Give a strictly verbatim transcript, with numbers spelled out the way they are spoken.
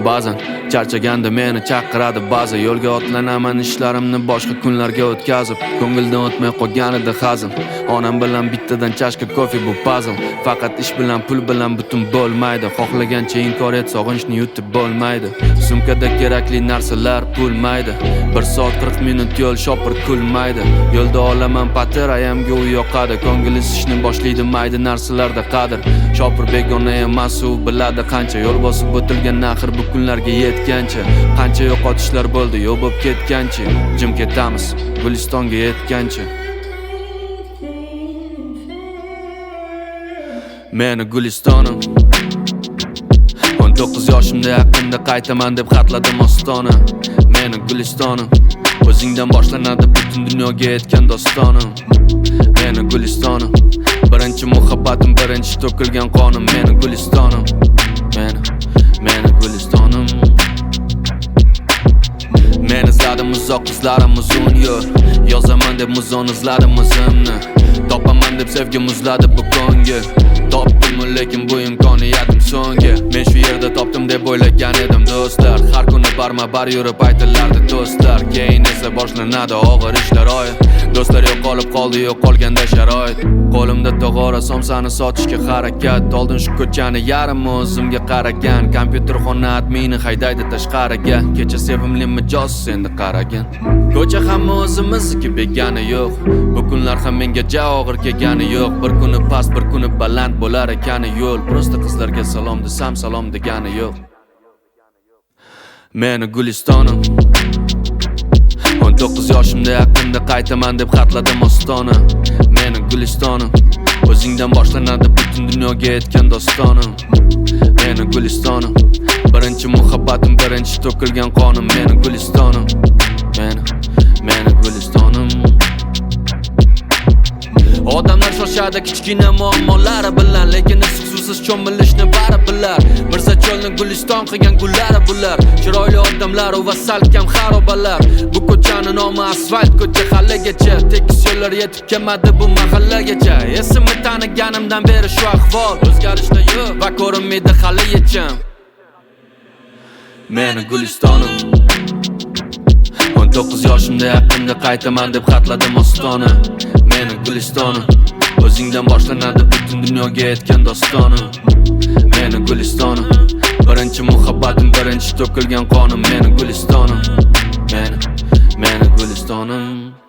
ba'zan. Charchaganda meni chaqiradi ba'zi. Yo'lga otlanaman ishlarimni boshqa kunlarga o'tkazib. Ko'ngildan o'tmay qolganida hazin. Onam bilan bittadan chashka kofe bu puzzle. Faqat ish bilan pul bilan butun bo'lmaydi. Xohlagancha inkor et, sog'inchni yutib bo'lmaydi. Sumkada kerakli narsalar pulmaydi. bir soat qirq minut yo'l shopir kulmaydi. Yo'lda olaman patir, ayamga u yoqadi. Ko'ngil isishni boshlaydi mayda narsalarda qadr. Shopir begona emas, u biladi qancha yo'l bosib o'tilgan axir bu kunlarga yetgancha. Qancha yo'qotishlar bo'ldi, yo'q bo'lib ketgancha. Jim ketamiz Gulistonga yetgancha. Meni Gulistonim o'n to'qqiz yoshimda yaqinda qaytaman deb xatladim ostona. Meni Gulistonim o'zingdan boshlanadi butun dunyoga yetgan dostonim. Meni Gulistonim birinchi muhabbatim, birinchi to'kilgan qonim. Meni Gulistonim, meni meni Gulistonim. Men izladim uzoq izlarim uzun yo'l. Yozaman deb muzon izladim o'zimni. Topaman deb sevgi muzladi bu ko'ngil. Topdim lekin bu imkoniyatim so'nggi. Men shu yerda topdim deb o'ylagan edim do'stlar. Har kuni barma bar yurib aytilardi do'stlar. Keyin esa boshlanadi og'ir ishlar oy. Do'stlar yo'qolib qoldi, yo'qolganda sharoit. Qo'limda tog'ora somsani sotishga harakat. Oldin shu ko'chani yarim o'zimga qaragan. Kompyuter xona admini haydaydi tashqariga. Kecha sevimli mijoz endi qaragan. Ko'cha hamma o'zimizniki, begani yo'q. Bu kunlar ham menga ja og'ir kelgani yo'q. Bir kuni past, bir kuni baland bo'lar ekani yo'l. Prosta qizlarga salom desam salom degani yo'q. Meni Gulistonim o'n to'qqiz yoshimda yaqinda qaytaman deb xatladim ostona. Meni Gulistonim o'zingdan boshlanadi butun dunyoga yetgan dostonim. Meni Gulistonim birinchi muhabbatim, birinchi to'kilgan qonim. Meni Gulistonim, meni meni Gulistonim. Odamlar shoshadi kichkina muammolari bilan, lekin issiqsuvsiz cho'milishni bari bilar. Mirza cho'lni Guliston qilgan gullari bular. Chiroyli odamlar va salkam xarobalar. Bu ko'chani nomi asfalt ko'cha haligacha. Tekis yo'llar yetib kelmadi bu mahallagacha. Esimni taniganimdan beri shu ahvol. O'zgarishda yo'q va ko'rinmaydi hali yechim. Meni Gulistonim o'n to'qqiz yoshimda yaqinda qaytaman deb xatladim ostona. Meni Gulistonim o'zingdan boshlanadi butun dunyoga yetgan dostonim. Meni Gulistonim birinchi muhabbatim, birinchi to'kilgan qonim. Meni Gulistonim, meni meni Gulistonim.